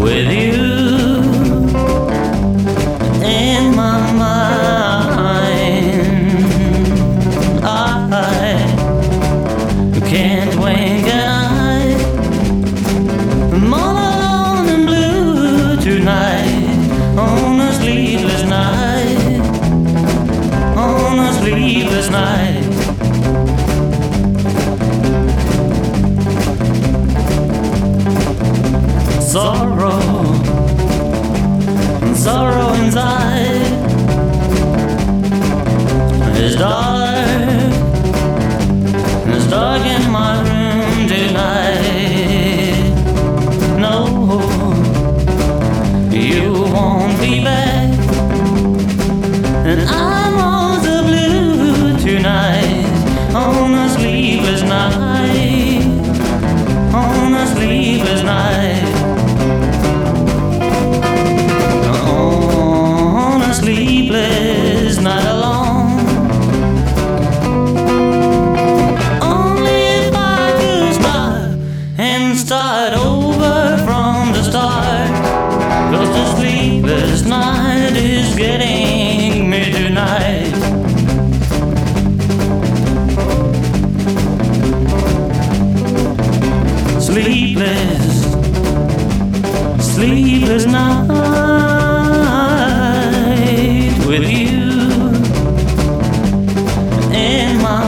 with you in my mind. I can't wink an eye. I'm all alone and blue tonight, on a sleepless night, on a sleepless night. Sorrow, sorrow inside is dark, it's dark in my room tonight. No, you won't be back, and I'm also blue tonight, on a sleepless night, on a sleepless night. Sleepless night alone. Only if I could stop and start over from the start, 'cause the sleepless night is getting me tonight. Sleepless, sleepless night with you in my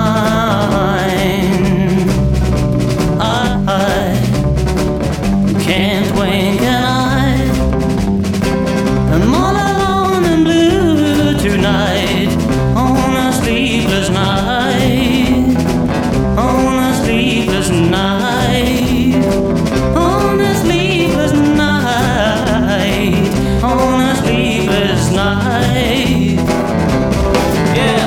mind. I can't wink an eye. I'm all alone and blue tonight, on a sleepless night, on a sleepless night, on a sleepless night, on a sleepless night. Yeah.